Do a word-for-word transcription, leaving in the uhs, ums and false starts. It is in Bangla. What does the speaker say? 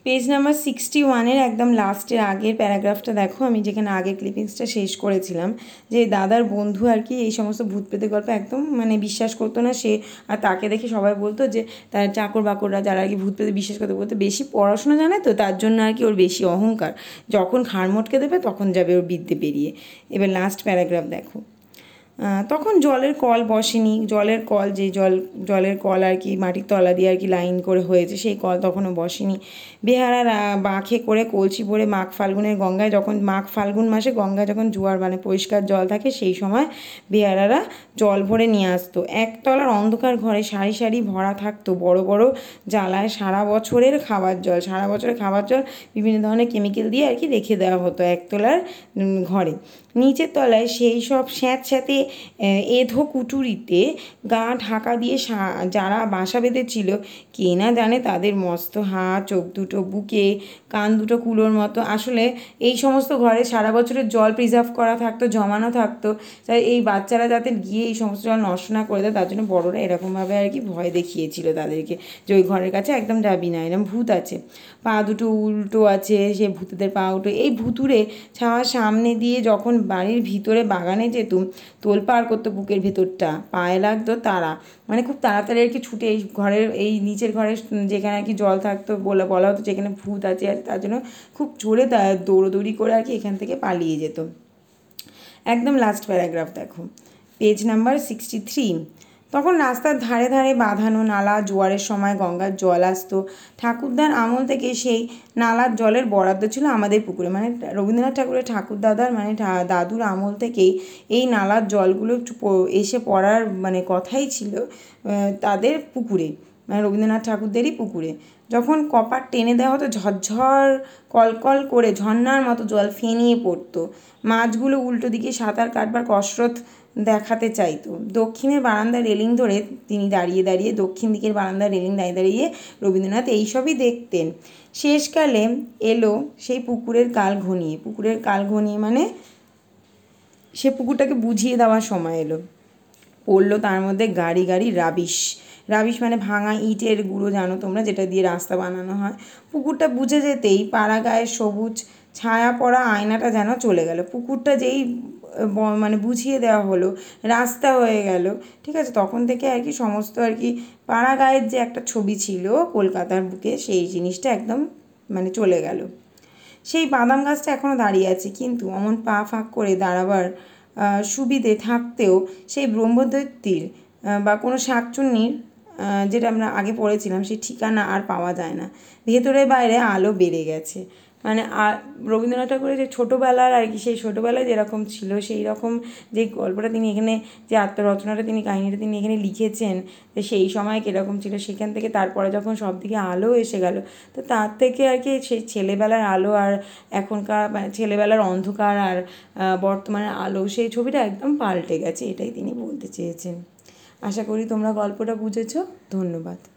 পেজ নাম্বার সিক্সটি ওয়ানের একদম লাস্টের আগের প্যারাগ্রাফটা দেখো, আমি যেখানে আগের ক্লিপিংসটা শেষ করেছিলাম, যে দাদার বন্ধু আর কি এই সমস্ত ভূত প্রেতের গল্প একদম মানে বিশ্বাস করতো না সে। আর তাকে দেখে সবাই বলতো যে তার চাকর বাকররা যারা আর কি ভূত প্রেতে বিশ্বাস করতে বলতো বেশি পড়াশোনা জানে তো, তার জন্য আর কি ওর বেশি অহংকার, যখন ঘাড় মটকে দেবে তখন যাবে ওর বিদ্যে বেরিয়ে। এবার লাস্ট প্যারাগ্রাফ দেখো। তখন জলের কল বসেনি, জলের কল যে জল জলের কল আর কি মাটির তলা দিয়ে আর কি লাইন করে হয়েছে, সেই কল তখনও বসেনি। বেহারা বাঁখে করে কলসি ভরে মাঘ ফাল্গুনের গঙ্গায়, যখন মাঘ ফাল্গুন মাসে গঙ্গায় যখন জোয়ার মানে পরিষ্কার জল থাকে সেই সময় বেহারারা জল ভরে নিয়ে আসতো। একতলার অন্ধকার ঘরে সারি সারি ভরা থাকতো বড় বড় জ্বালায় সারা বছরের খাবার জল, সারা বছরের খাবার জল বিভিন্ন ধরনের কেমিক্যাল দিয়ে আর কি রেখে দেওয়া হতো একতলার ঘরে। নিচের তলায় সেই সব স্যাঁত স্যাঁতে এঁধো কুটুরিতে গা ঢাকা দিয়ে যারা বাসা বেঁধেছিল, কে না জানে তাদের মস্ত হাত, চোখ দুটো বুকে, কান দুটো কুলোর মতো। আসলে এই সমস্ত ঘরে সারা বছরের জল প্রিজার্ভ করা থাকতো, জমানো থাকতো, তাই এই বাচ্চারা যাতে গিয়ে এই সমস্ত জল নষ্ট না করে দেয় তার জন্য বড়রা এরকমভাবে আর কি ভয় দেখিয়েছিল তাদেরকে, যে ওই ঘরের কাছে একদম যাবি না, এরকম ভূত আছে, পা দুটো উল্টো আছে, সে ভূতেদের পা উল্টো। এই ভুতুরে ছাওয়ার সামনে দিয়ে যখন বাড়ির ভিতরে বাগানে যেতুম, তোলপাড় করতো বুকের ভেতরটা, পায়ে লাগতো তারা, মানে খুব তাড়াতাড়ি আর কি ছুটে এই ঘরের এই নিচের ঘরের যেখানে আর কি জল থাকতো বলে বলা হতো যেখানে ভূত আছে, আর তার জন্য খুব জোরে তা দৌড়োদৌড়ি করে আর কি এখান থেকে পালিয়ে যেত। একদম লাস্ট প্যারাগ্রাফ দেখো, পেজ নাম্বার সিক্সটি থ্রি। তখন রাস্তার ধারে ধারে বাঁধানো নালা, জোয়ারের সময় গঙ্গার জল আসতো। ঠাকুরদার আমল থেকে সেই নালার জলের বরাদ্দ ছিল আমাদের পুকুরে, মানে রবীন্দ্রনাথ ঠাকুরের ঠাকুরদাদার মানে দাদুর আমল থেকেই এই নালার জলগুলো এসে পড়ার মানে কথাই ছিল তাদের পুকুরে, মানে রবীন্দ্রনাথ ঠাকুরদেরই পুকুরে। যখন কপার টেনে দেওয়া হতো ঝরঝর কলকল করে ঝর্নার মতো জল ফেনিয়ে পড়তো। মাছগুলো উল্টো দিকে সাঁতার কাটবার কসরত দেখাতে চাইতো। দক্ষিণের বারান্দার রেলিং ধরে তিনি দাঁড়িয়ে দাঁড়িয়ে দক্ষিণ দিকের বারান্দার রেলিং দাঁড়িয়ে দাঁড়িয়ে রবীন্দ্রনাথ এইসবই দেখতেন। শেষকালে এলো সেই পুকুরের কাল ঘনিয়ে, পুকুরের কাল ঘনিয়ে মানে সে পুকুরটাকে বুঝিয়ে দেওয়ার সময় এলো। পড়লো তার মধ্যে গাড়ি গাড়ি রাবিশ, রাবিশ মানে ভাঙা ইটের গুঁড়ো, জানো তোমরা, যেটা দিয়ে রাস্তা বানানো হয়। পুকুরটা বুঝে যেতেই পাড়া গায়ের সবুজ ছায়া পড়া আয়নাটা যেন চলে গেল। পুকুরটা যেই মানে বুঝিয়ে দেওয়া হলো, রাস্তা হয়ে গেল, ঠিক আছে, তখন থেকে আর কি সমস্ত আর কি পাড়া গায়ের যে একটা ছবি ছিল কলকাতার বুকে, সেই জিনিসটা একদম মানে চলে গেল। সেই বাদাম গাছটা এখনও দাঁড়িয়ে আছে, কিন্তু অমন পা ফাঁক করে দাঁড়াবার সুবিধে থাকতেও সেই ব্রহ্মদৈত্যীর বা কোনো শাকচুন্নির যেটা আমরা আগে পড়েছিলাম সেই ঠিকানা আর পাওয়া যায় না। ভেতরে বাইরে আলো বেড়ে গেছে, মানে আর রবীন্দ্রনাথ ঠাকুরের যে ছোটোবেলার আর কি সেই ছোটোবেলায় যেরকম ছিল সেই রকম যে গল্পটা তিনি এখানে, যে আত্মরচনাটা তিনি কাহিনিটা তিনি এখানে লিখেছেন, যে সেই সময় কীরকম ছিল, সেখান থেকে তারপরে যখন সব দিকে আলো এসে গেল, তো তার থেকে আর কি সেই ছেলেবেলার আলো আর এখনকার মানে ছেলেবেলার অন্ধকার আর বর্তমানের আলো, সেই ছবিটা একদম পাল্টে গেছে, এটাই তিনি বলতে চেয়েছেন। আশা করি তোমরা গল্পটা বুঝেছো। ধন্যবাদ।